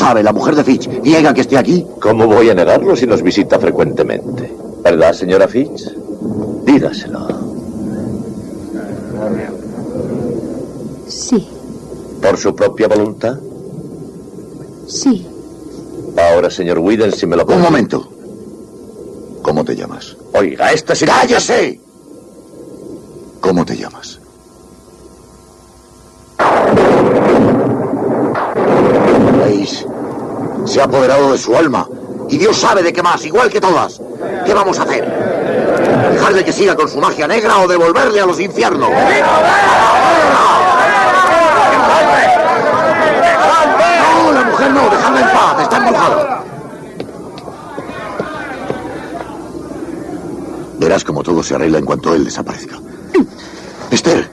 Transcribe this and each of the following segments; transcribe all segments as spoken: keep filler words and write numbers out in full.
sabe, la mujer de Fitch, niega que esté aquí. ¿Cómo voy a negarlo si nos visita frecuentemente? ¿Verdad, señora Fitch? Dígaselo. Sí. ¿Por su propia voluntad? Sí. Ahora, señor Whedon, si me lo... Un momento. ¿Cómo te llamas? Oiga, este es... ¡Cállese! ¿Cómo te llamas? ¿Veis? Se ha apoderado de su alma. Y Dios sabe de qué más, igual que todas. ¿Qué vamos a hacer? ¿Dejarle que siga con su magia negra o devolverle a los infiernos? ¡No, la mujer no! ¡Dejadla en paz! ¡Está embrujada! Verás cómo todo se arregla en cuanto él desaparezca. Esther.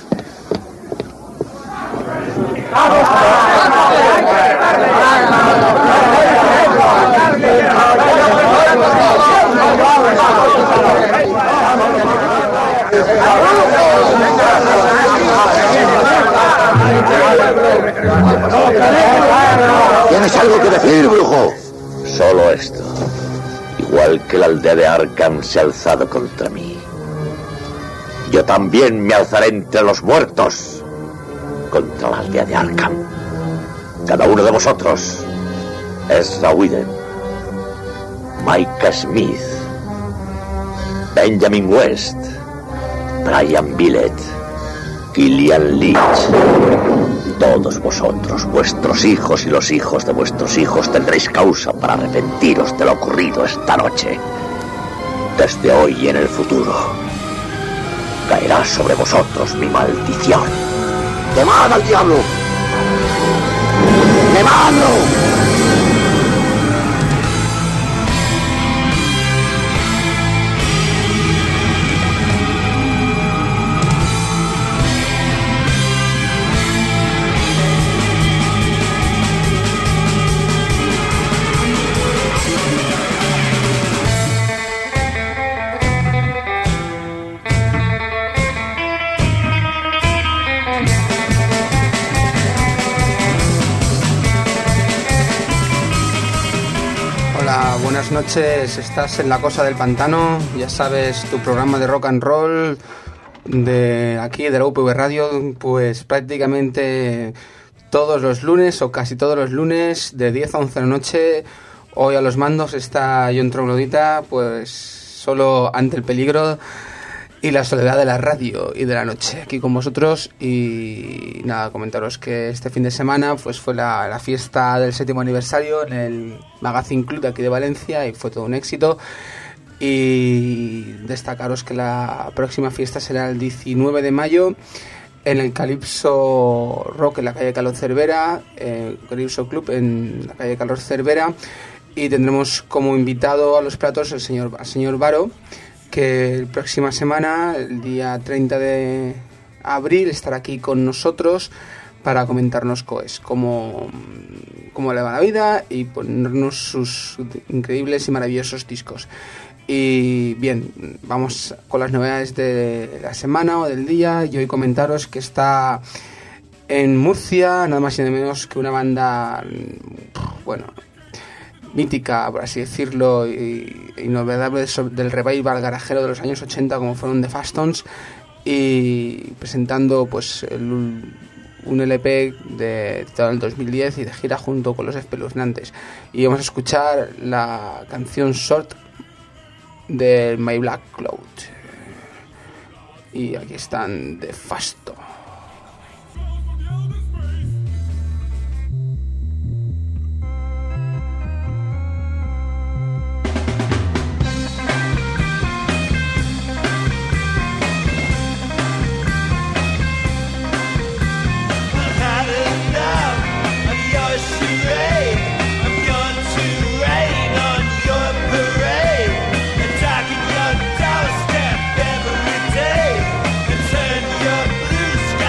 ¿Tienes algo que decir, brujo? Solo esto. Igual que la aldea de Arkham se ha alzado contra mí, yo también me alzaré entre los muertos contra la aldea de Arkham. Cada uno de vosotros, Ezra Whedon, Micah Smith, Benjamin West, Brian Billett, Gillian Leach. Todos vosotros, vuestros hijos y los hijos de vuestros hijos, tendréis causa para arrepentiros de lo ocurrido esta noche. Desde hoy y en el futuro, caerá sobre vosotros mi maldición. ¡Quemad al diablo! ¡Quemadlo! Buenas noches, estás en La Cosa del Pantano, ya sabes, tu programa de rock and roll de aquí, de la U P V Radio, pues prácticamente todos los lunes o casi todos los lunes de diez a once de la noche. Hoy a los mandos está John Troglodita, pues solo ante el peligro y la soledad de la radio y de la noche aquí con vosotros. Y nada, comentaros que este fin de semana pues fue la, la fiesta del séptimo aniversario en el Magazine Club de aquí de Valencia y fue todo un éxito. Y destacaros que la próxima fiesta será el diecinueve de mayo en el Calypso Rock en la calle Carlos Cervera, eh, Calypso Club en la calle Carlos Cervera, y tendremos como invitado a los platos el señor, al señor Varo, que la próxima semana, el día treinta de abril, estará aquí con nosotros para comentarnos coes, cómo, cómo le va la vida y ponernos sus increíbles y maravillosos discos. Y bien, vamos con las novedades de la semana o del día. Y hoy comentaros que está en Murcia, nada más y nada menos que una banda, bueno, mítica, por así decirlo, y inolvidable del revival garajero de los años ochenta, como fueron The Fastons, y presentando pues el, un L P de todo el dos mil diez y de gira junto con Los Espeluznantes. Y vamos a escuchar la canción Short de My Black Cloud. Y aquí están The Fasto. Step every day and turn your blue sky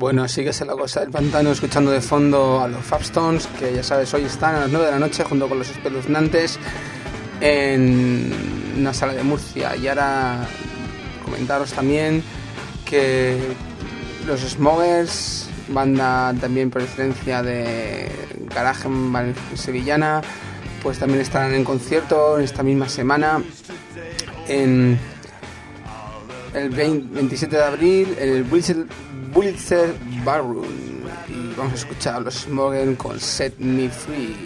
Bueno, sigues en la cosa del pantano escuchando de fondo a los Fabstones, que ya sabes, hoy están a las nueve de la noche junto con los Espeluznantes en una sala de Murcia. Y ahora comentaros también que los Smokers, banda también por excelencia de garaje sevillana, pues también estarán en concierto en esta misma semana en el veintisiete de abril en el Wurlitzer Ballroom. Y vamos a escuchar a los Smokers con Set Me Free.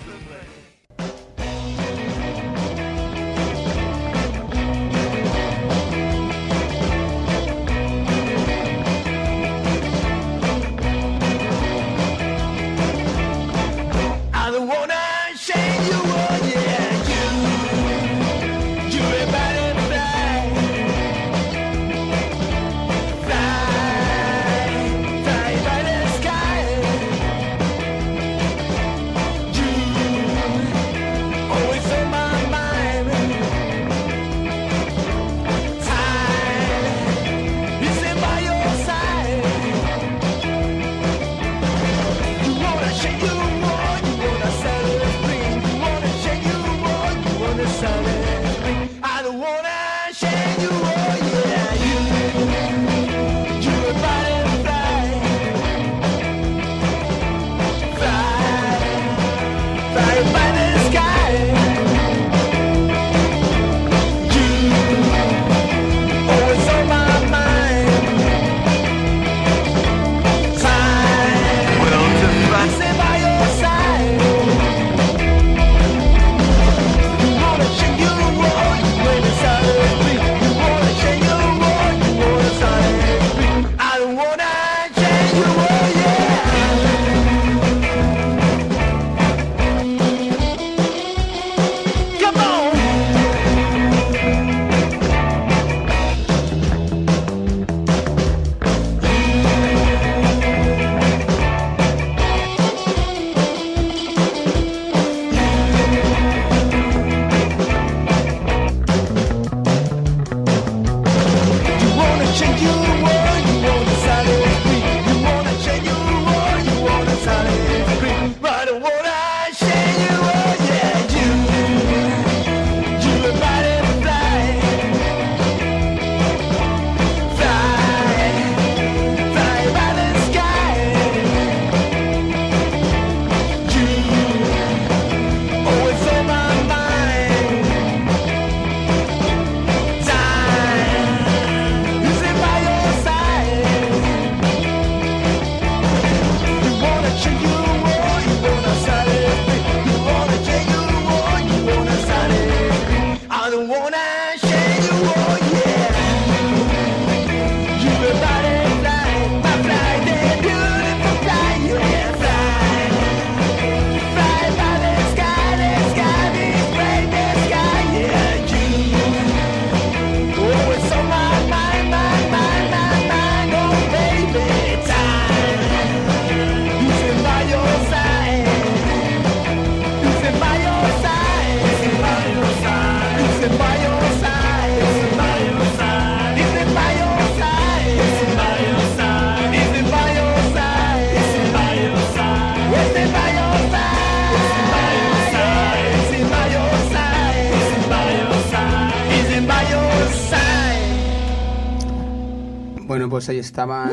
Bueno, pues ahí estaban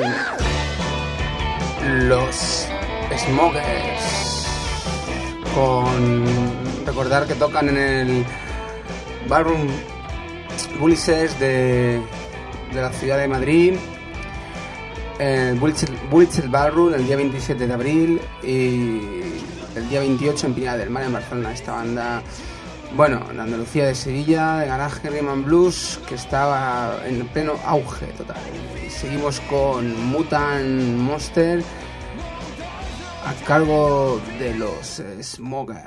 los Smokers, con recordar que tocan en el Ballroom Wurlitzer de, de la ciudad de Madrid, en el Wurlitzer Ballroom el día veintisiete de abril y el día veintiocho en Pineda del Mar, en Barcelona. Esta banda, bueno, en Andalucía, de Sevilla, de garaje rhythm and blues, que estaba en pleno auge total. Y seguimos con Mutant Monster a cargo de los Smokers.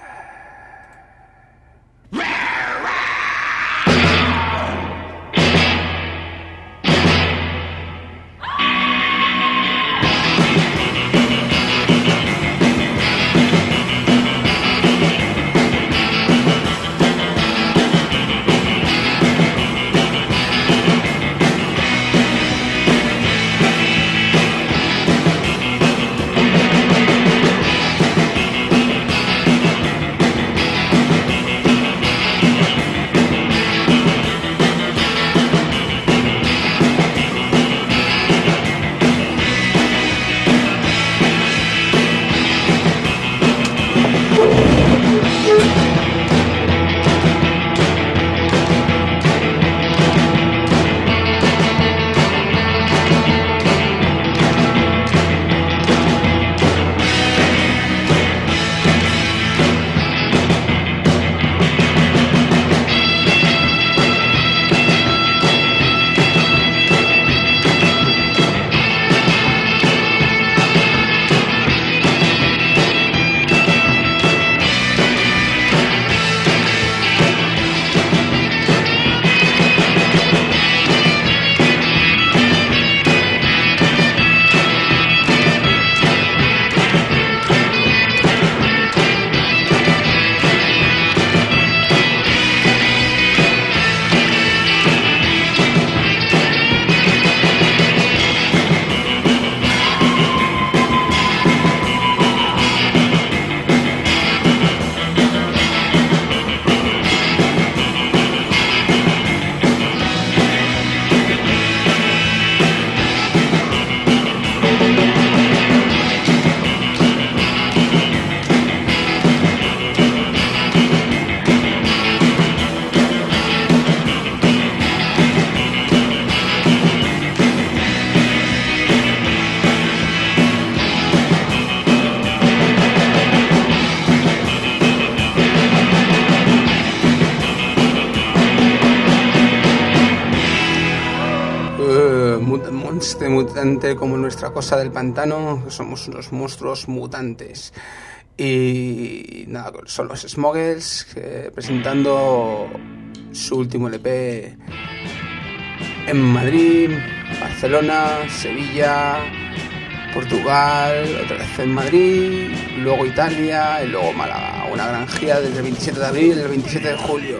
mutante como nuestra cosa del pantano, somos unos monstruos mutantes. Y nada, son los Smuggles eh, presentando su último L P en Madrid, Barcelona, Sevilla, Portugal, otra vez en Madrid, luego Italia y luego Málaga. Una gran gira desde el veintisiete de abril al veintisiete de julio.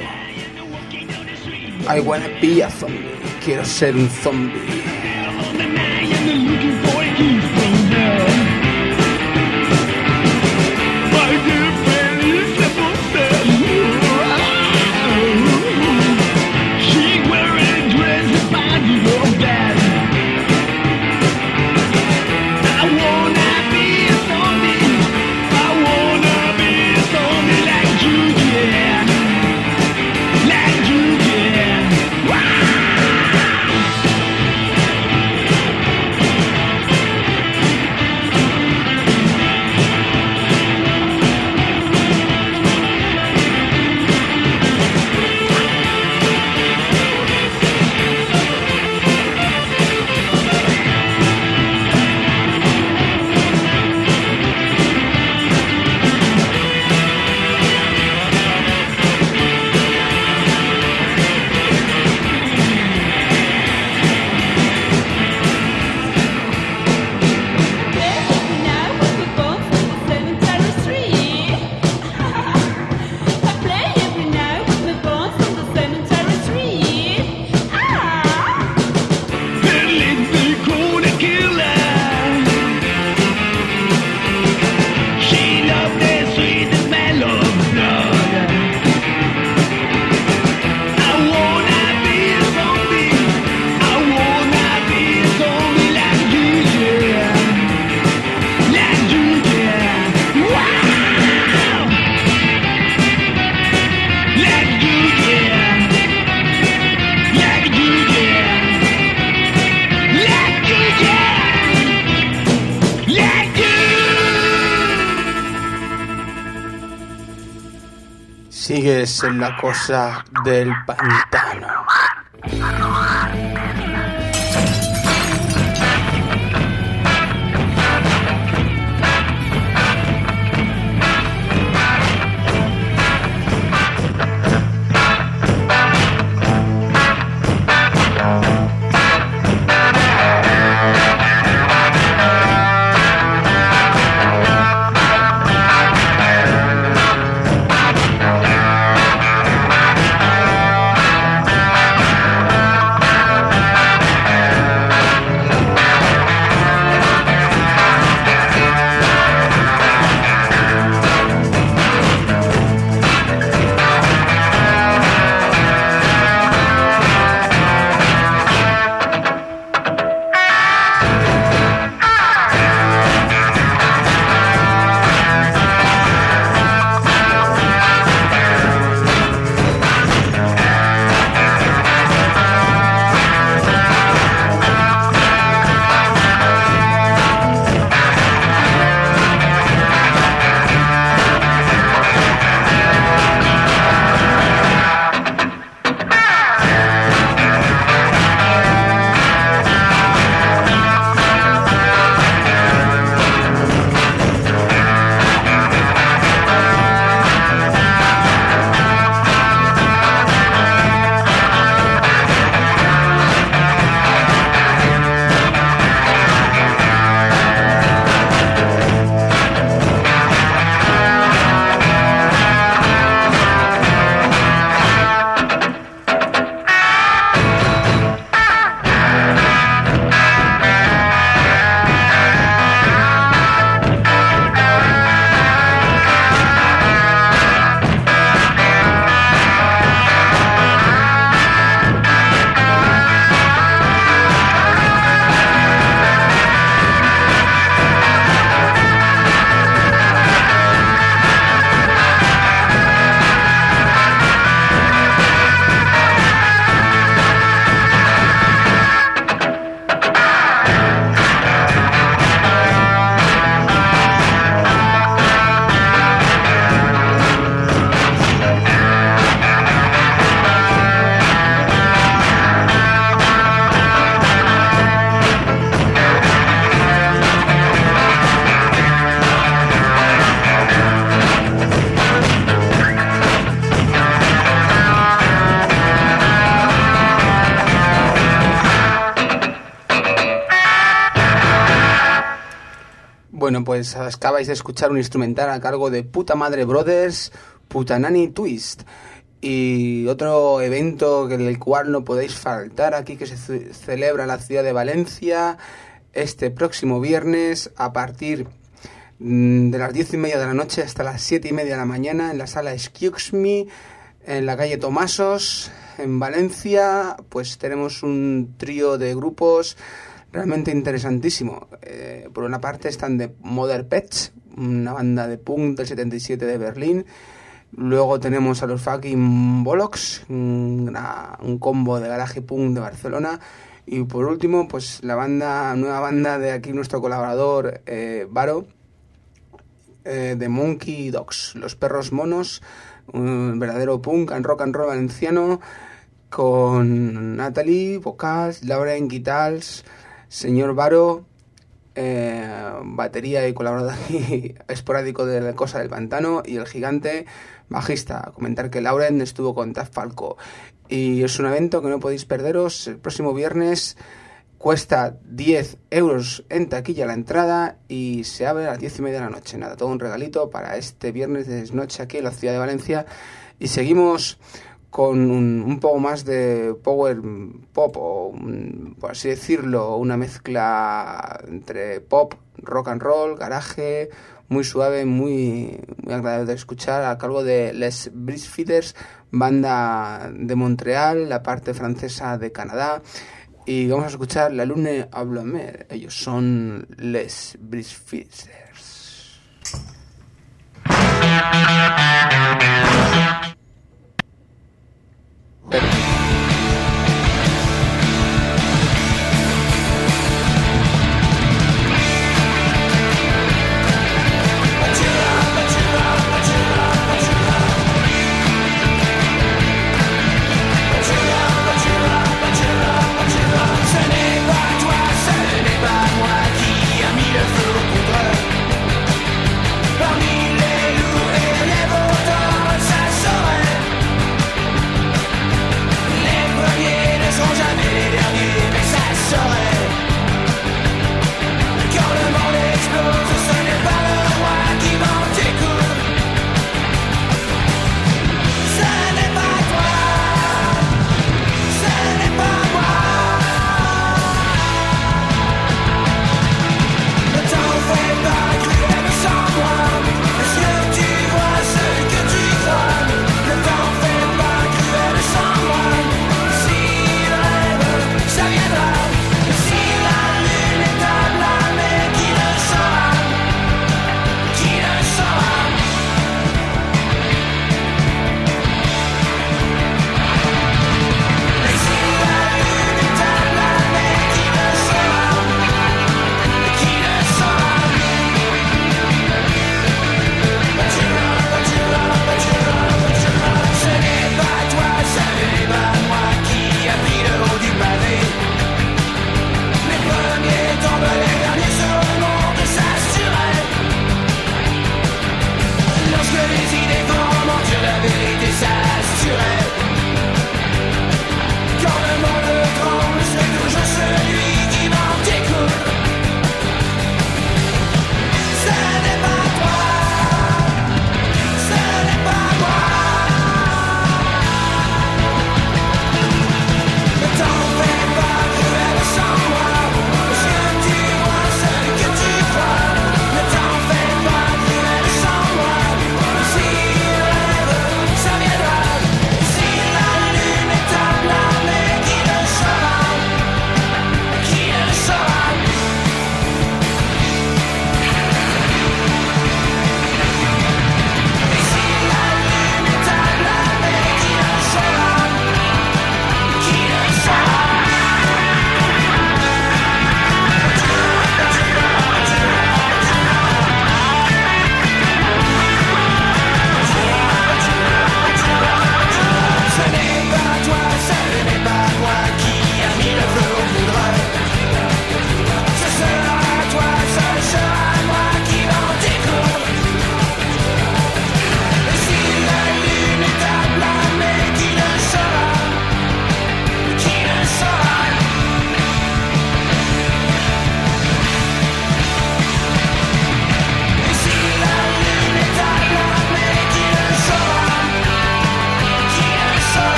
I wanna be a zombie, quiero ser un zombie. Sigues en la cosa del pantano. Bueno, pues acabáis de escuchar un instrumental a cargo de Puta Madre Brothers, Putanani Twist. Y otro evento en el cual no podéis faltar aquí, que se ce- celebra en la ciudad de Valencia este próximo viernes a partir de las diez y media de la noche hasta las siete y media de la mañana en la sala Excuse Me, en la calle Tomasos, en Valencia. Pues tenemos un trío de grupos realmente interesantísimo. Eh, por una parte están de Mother Pets, una banda de punk del setenta y siete de Berlín. Luego tenemos a los Fucking Bollocks, una, un combo de garaje punk de Barcelona. Y por último, pues la banda, nueva banda de aquí nuestro colaborador eh, Varo, eh, de Monkey Dogs, los perros monos, un verdadero punk and rock and roll valenciano, con Natalie, vocals, Lauren, guitars, señor Varo, eh, batería y colaborador aquí esporádico de La Cosa del Pantano, y el gigante bajista. Comentar que Lauren estuvo con Taf Falco. Y es un evento que no podéis perderos. El próximo viernes cuesta diez euros en taquilla la entrada y se abre a las diez y media de la noche. Nada, todo un regalito para este viernes de noche aquí en la ciudad de Valencia. Y seguimos con un, un poco más de power pop, o un, por así decirlo, una mezcla entre pop, rock and roll, garaje, muy suave, muy, muy agradable de escuchar, a cargo de Les Breastfeeders, banda de Montreal, la parte francesa de Canadá. Y vamos a escuchar La Lune à la Mer. Ellos son Les Breastfeeders. Parmi les loups et les veaux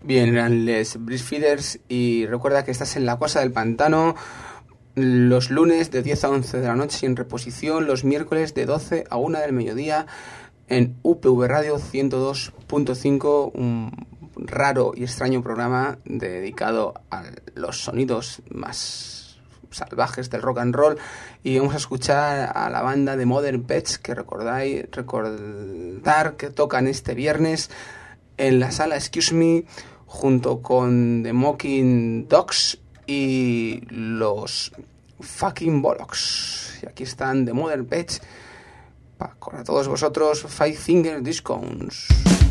Bien, eran Les Breastfeeders y recuerda que estás en La Cosa del Pantano los lunes de diez a once de la noche y en reposición los miércoles de doce a una del mediodía en U P V Radio ciento dos punto cinco, un raro y extraño programa dedicado a los sonidos más salvajes del rock and roll, y vamos a escuchar a la banda de Modern Pets, que recordáis recordar que tocan este viernes en la sala Excuse Me junto con The Mocking Dogs y los Fucking Bollocks. Y aquí están The Modern Pets para todos vosotros, Five Finger Discounts.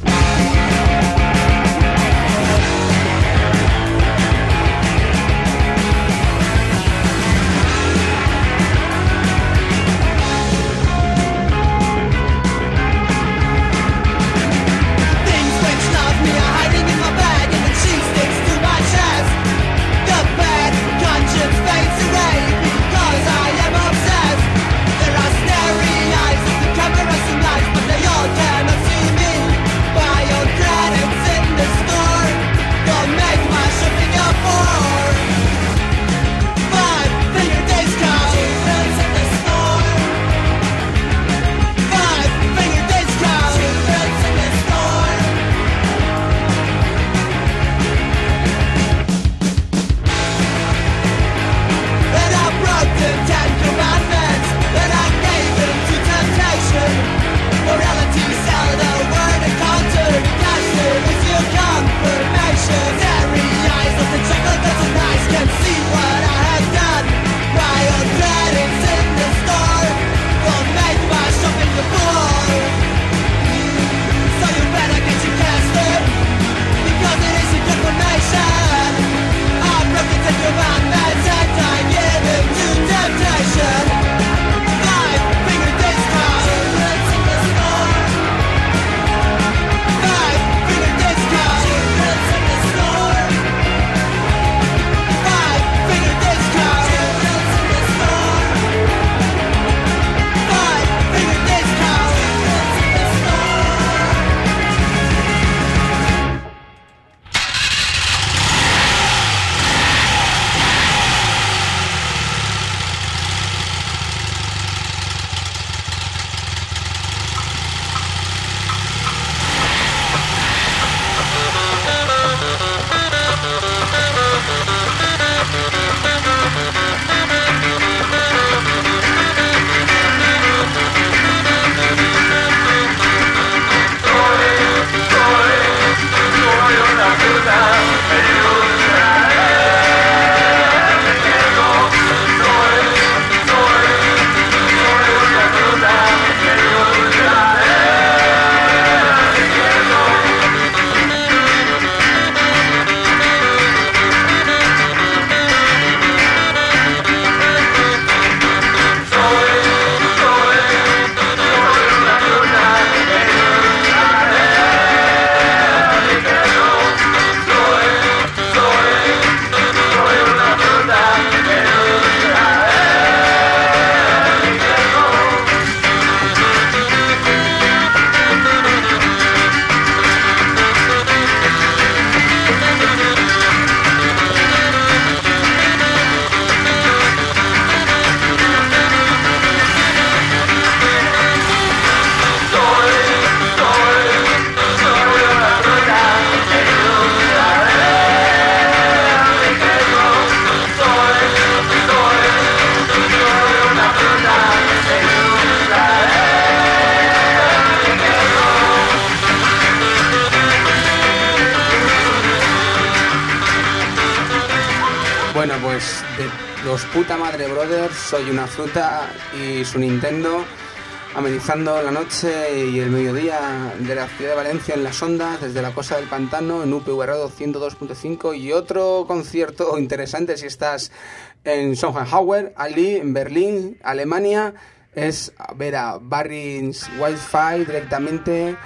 Bueno, pues de los Puta Madre Brothers, Soy una fruta y su Nintendo, amenizando la noche y el mediodía de la ciudad de Valencia en las ondas, desde la Cosa del Pantano, en U P V Radio ciento dos punto cinco, y otro concierto interesante si estás en Sonnenhauer, allí en Berlín, Alemania, es ver a Barry's Wi-Fi directamente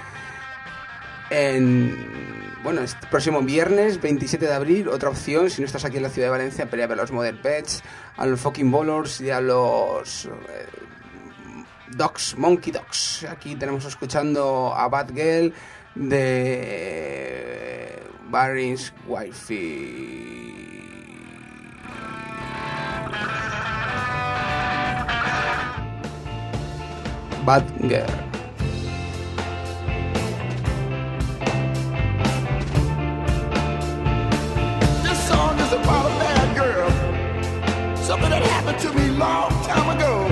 en... Bueno, este próximo viernes, veintisiete de abril, otra opción, si no estás aquí en la ciudad de Valencia, para ir a ver a los Modern Pets, a los Fucking Bollocks y a los eh, Dogs, Monkey Dogs. Aquí tenemos escuchando a Bad Girl de Barry's Wifey. Bad Girl. This song is about a bad girl. Something that happened to me long time ago.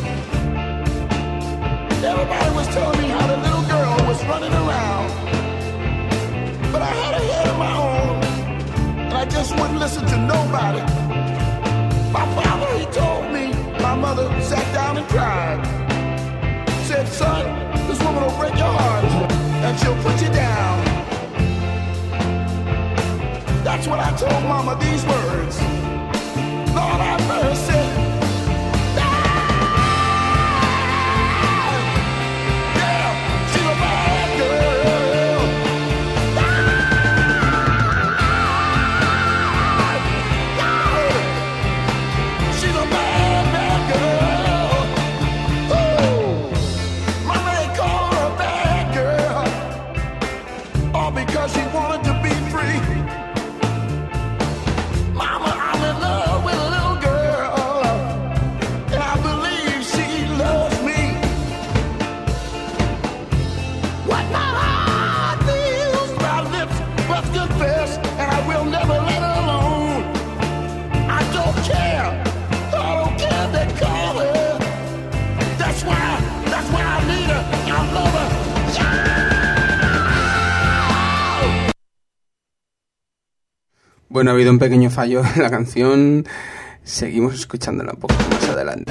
Everybody was telling me how the little girl was running around, but I had a head of my own, and I just wouldn't listen to nobody. My father, he told me, my mother sat down and cried. Said, son, this woman will break your heart, and she'll put you down. That's when I told mama these words. Lord have mercy. She wanted to be free. Mama, I'm in love with a little girl, and I believe she loves me. What my heart feels, my lips must confess, and I will never let her alone. I don't care, I don't care they call her. That's why, that's why I need her, I love her. Yeah! Bueno, ha habido un pequeño fallo en la canción. Seguimos escuchándola un poco más adelante.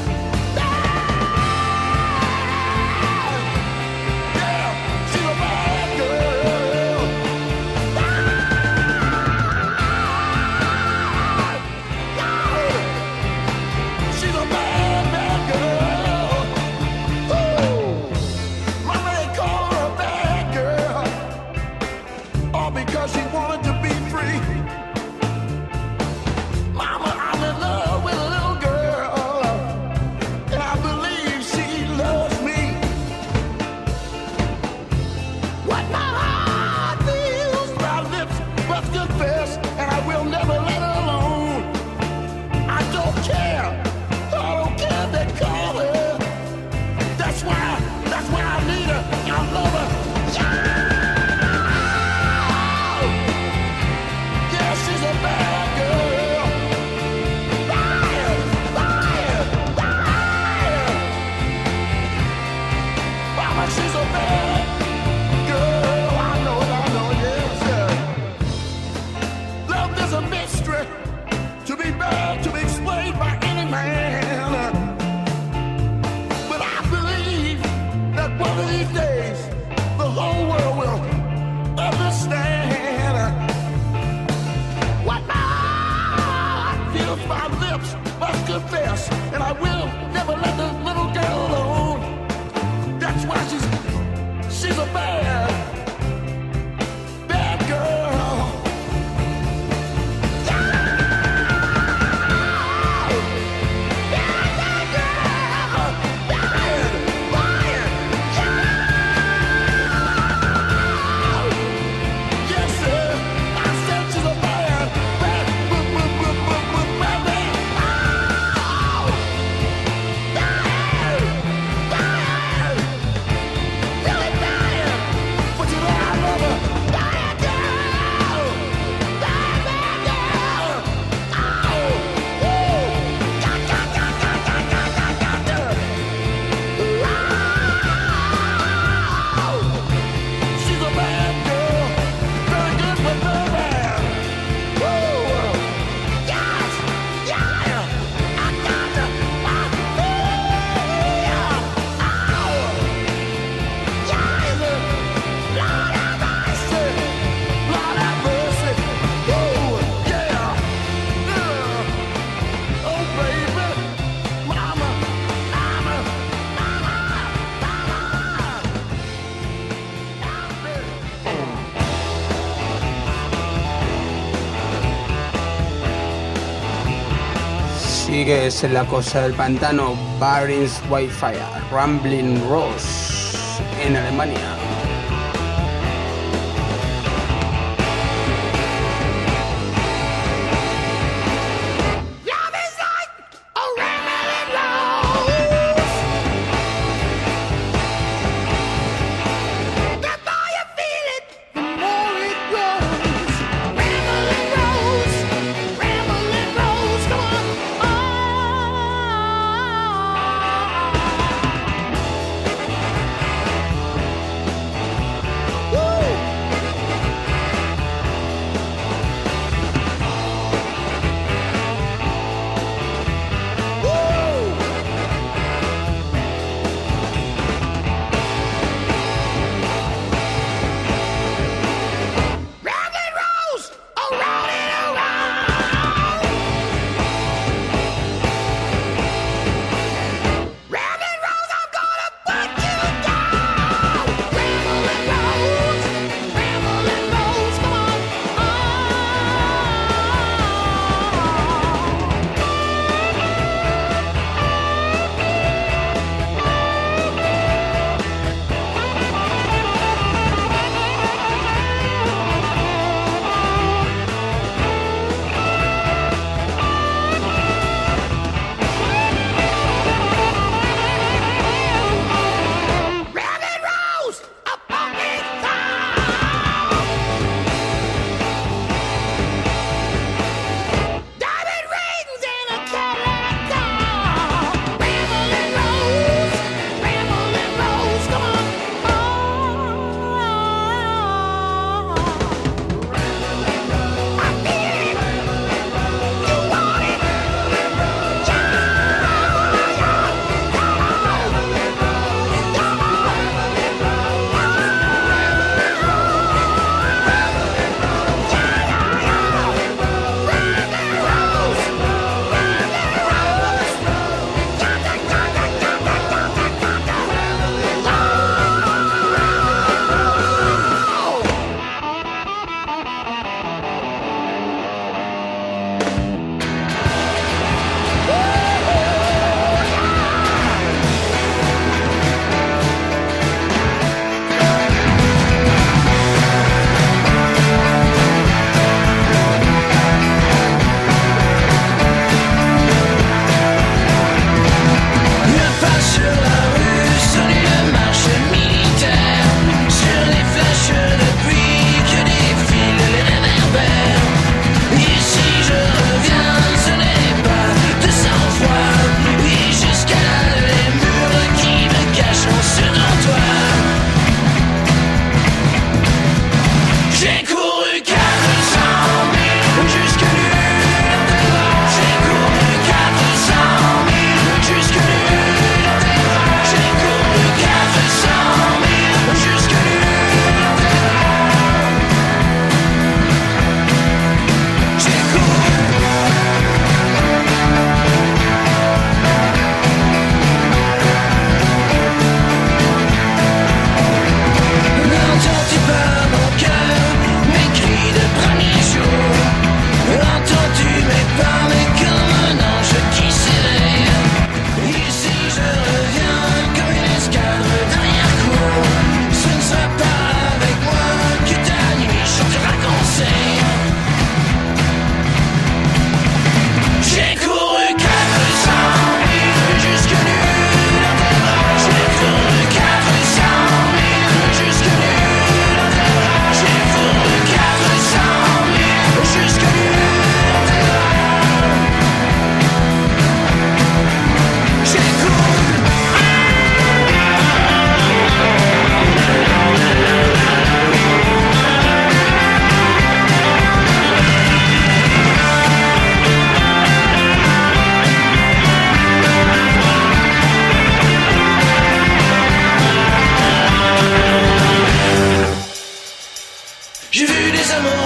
Sigues en la cosa del pantano, Barry's Wifey, Rambling Rose, en Alemania.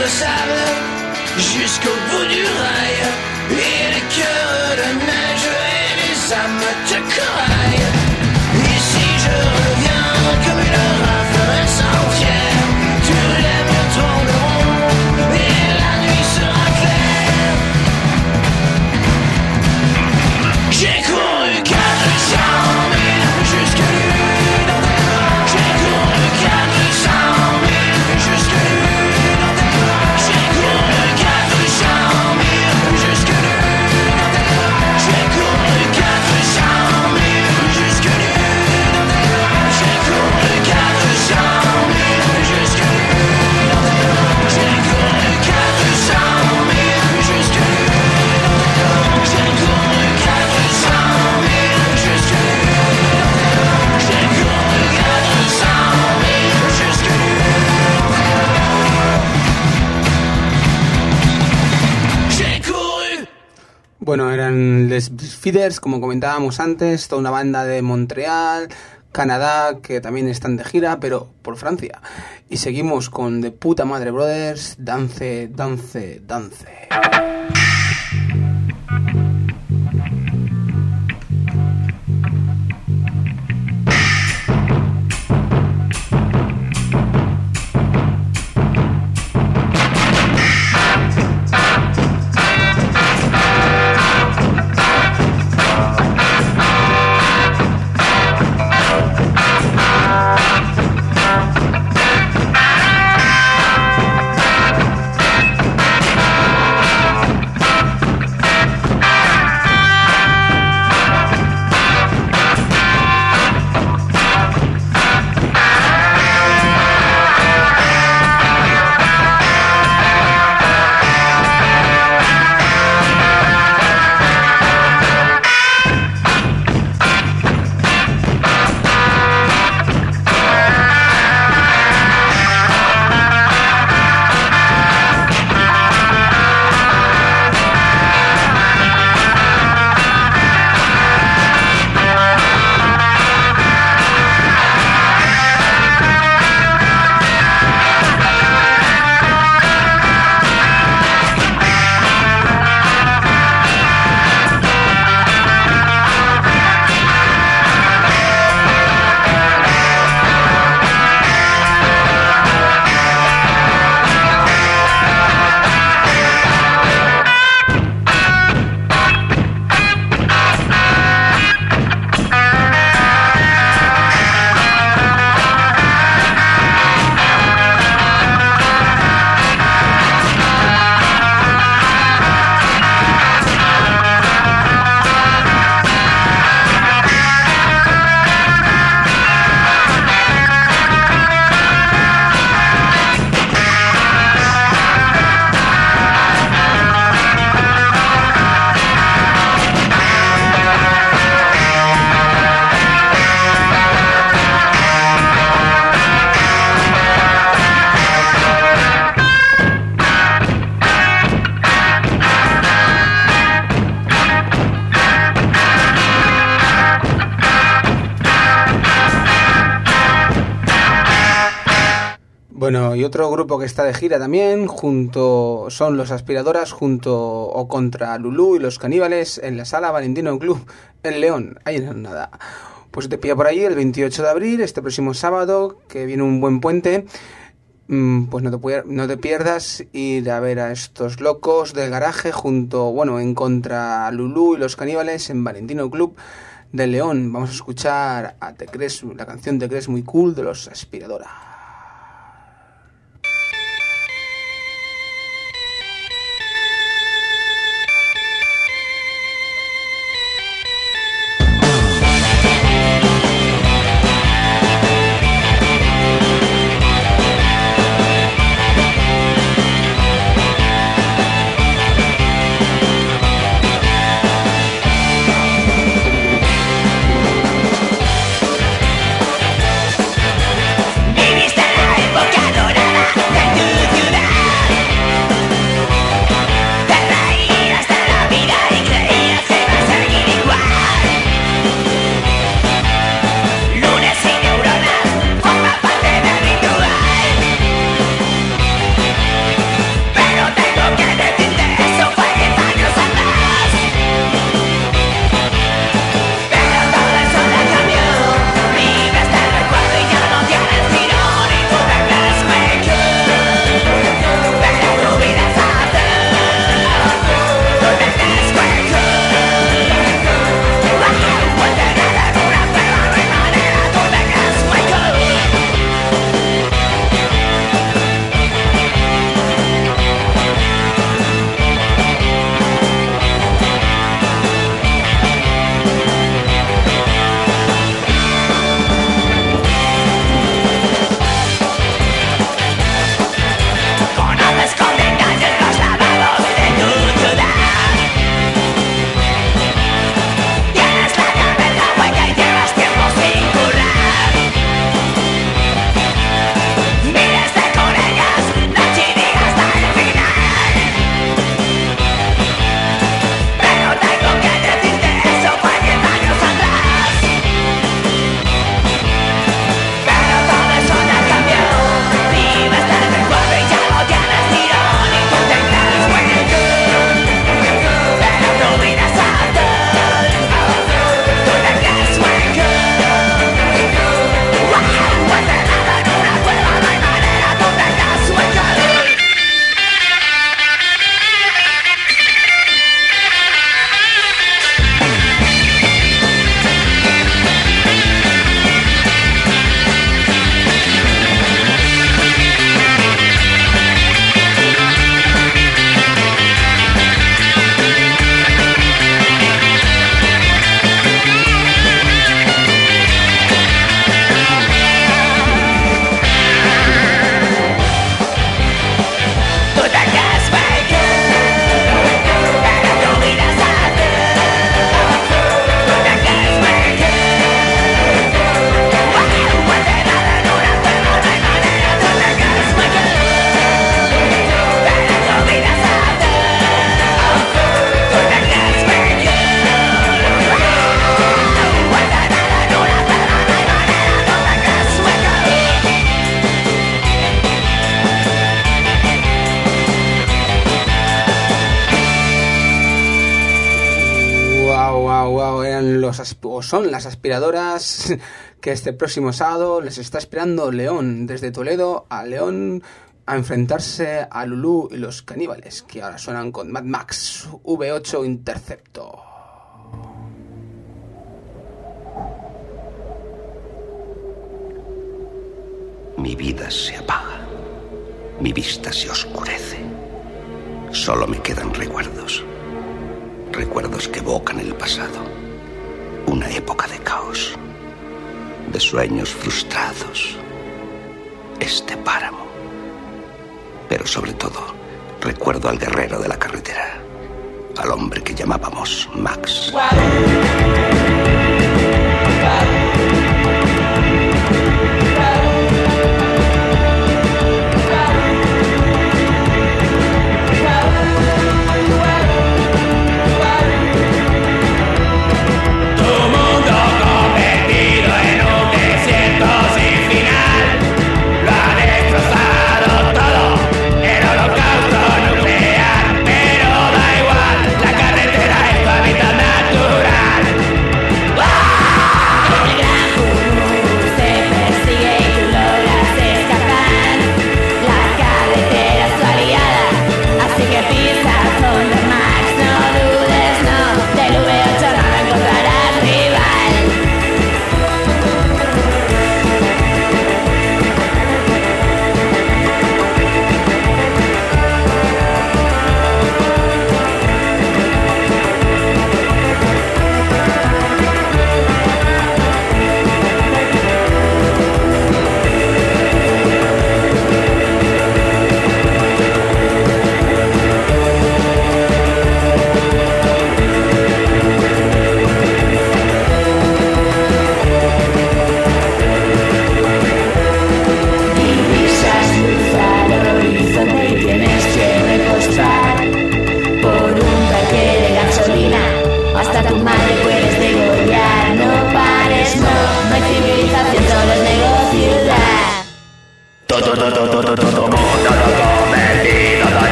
le sable jusqu'au bout du rail. Et les cœurs de neige et les âmes de corail. Et si je reviens comme une rafale sans fière, tous les murs tomberont et la nuit sera claire. J'ai couru quatre cent mille jusque lui dans tes bras. J'ai couru quatre cent mille jusque lui dans tes bras. J'ai couru quatre cent mille jusque lui dans tes bras. J'ai couru quatre cent mille jusque lui dans tes bras. J'ai couru quatre cent mille jusque lui dans tes bras. J'ai couru quatre cent mille jusque lui dans tes bras. J'ai couru quatre cent mille jusque lui dans tes bras. J'ai couru quatre cent mille jusque lui dans tes bras. J'ai couru. Bueno, eran Les Feeders, como comentábamos antes, toda una banda de Montreal, Canadá, que también están de gira, pero por Francia. Y seguimos con The Puta Madre Brothers, Dance, Dance, Dance. Bueno, y otro grupo que está de gira también, junto son Los Aspiradoras, junto o contra Lulú y Los Caníbales en la Sala Valentino Club en León. Ahí no nada. Pues te pilla por allí el veintiocho de abril, este próximo sábado, que viene un buen puente. Pues no te, no te pierdas ir a ver a estos locos del garaje junto, bueno, en contra Lulú y Los Caníbales en Valentino Club de León. Vamos a escuchar a Te Crees, la canción Te Crees Muy Cool de Los Aspiradoras. Baby, las o son las aspiradoras que este próximo sábado les está esperando León, desde Toledo a León, a enfrentarse a Lulú y los caníbales, que ahora suenan con Mad Max V ocho Intercepto. Mi vida se apaga, mi vista se oscurece. Solo me quedan recuerdos, recuerdos que evocan el pasado, una época de caos, de sueños frustrados, este páramo. Pero sobre todo, recuerdo al guerrero de la carretera, al hombre que llamábamos Max.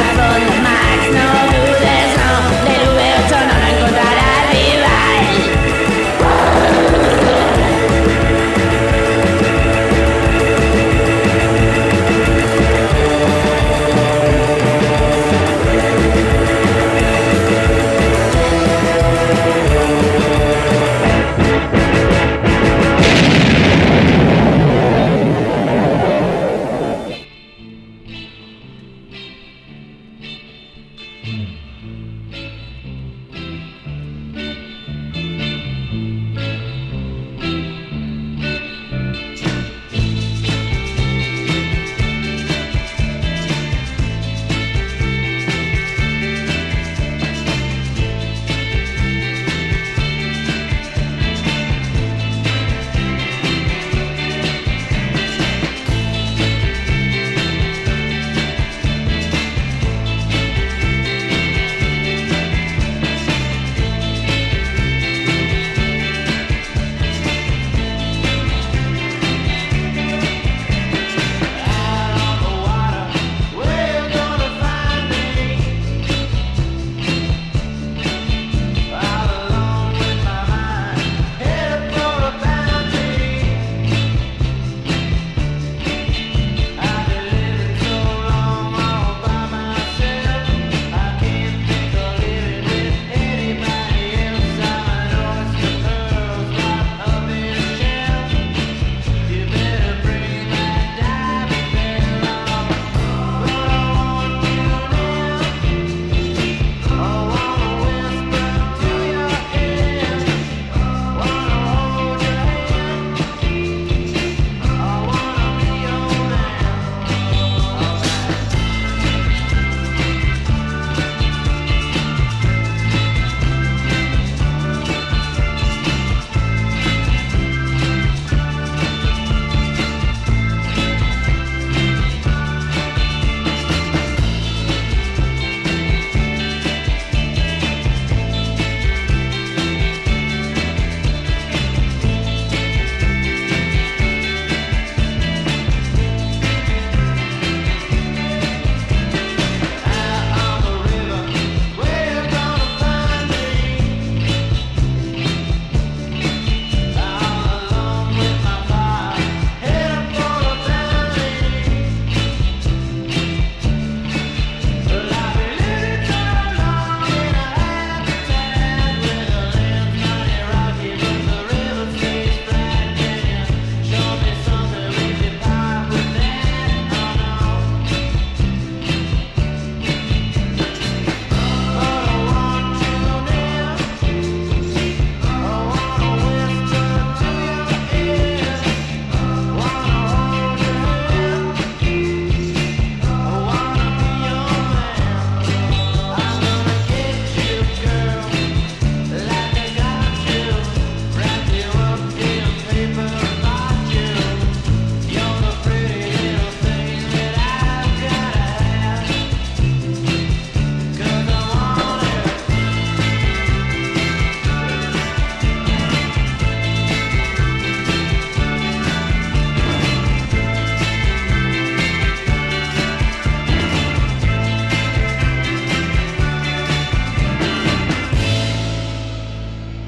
Max, no dudes, no, del V ocho no lo encontrarás rival.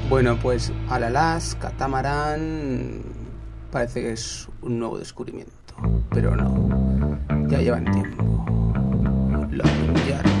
Bueno, pues Alalas, Catamarán, parece que es un nuevo descubrimiento, pero no, ya llevan tiempo. Los Yards.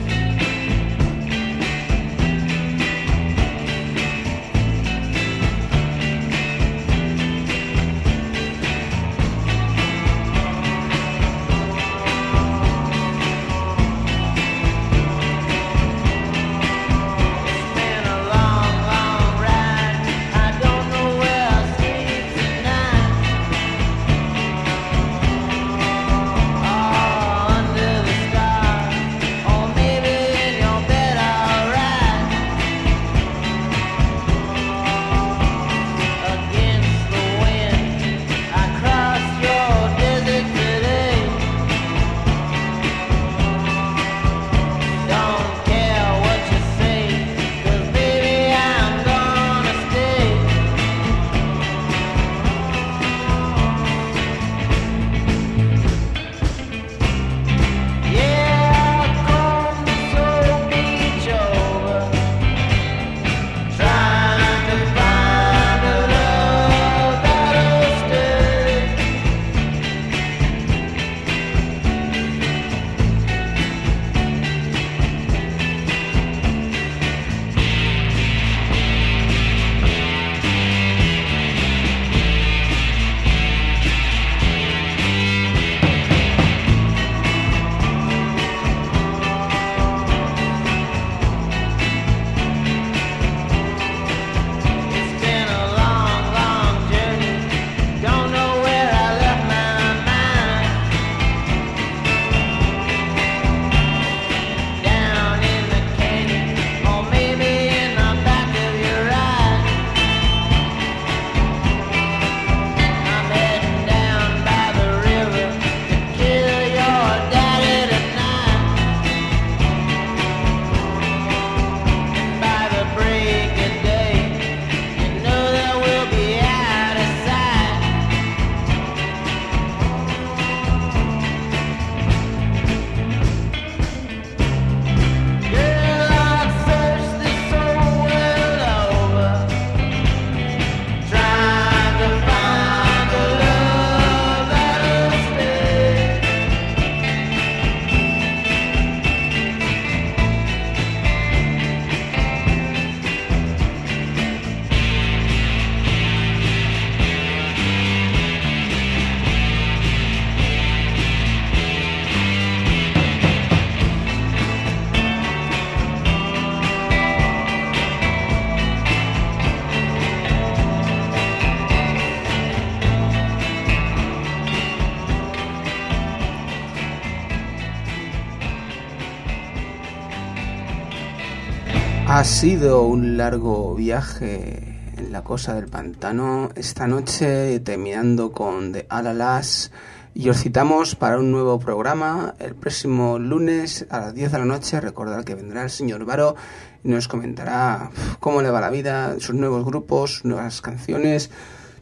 Ha sido un largo viaje en la cosa del pantano. Esta noche terminando con The Alalas y os citamos para un nuevo programa el próximo lunes a las diez de la noche. Recordad que vendrá el señor Varo y nos comentará cómo le va la vida, sus nuevos grupos, nuevas canciones.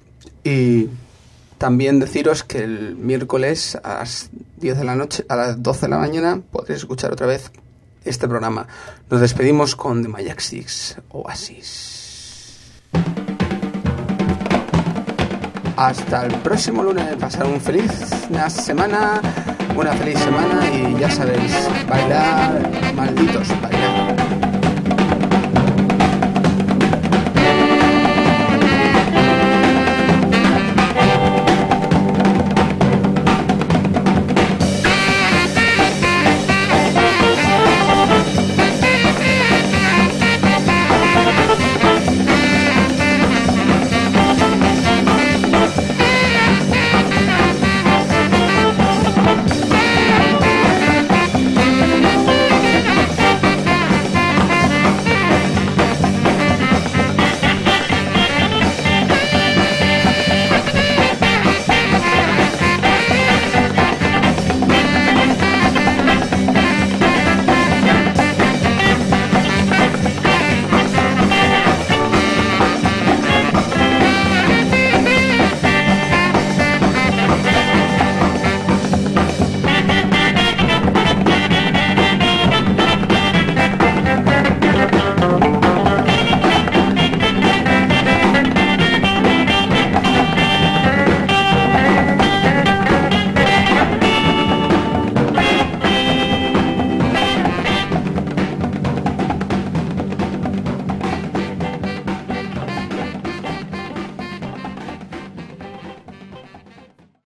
Y también deciros que el miércoles a las diez de la noche, a las doce de la mañana, podréis escuchar otra vez este programa. Nos despedimos con The Magic Six, Oasis. Hasta el próximo lunes. Pasar un feliz una semana, una feliz semana y ya sabéis, bailar, malditos, bailar.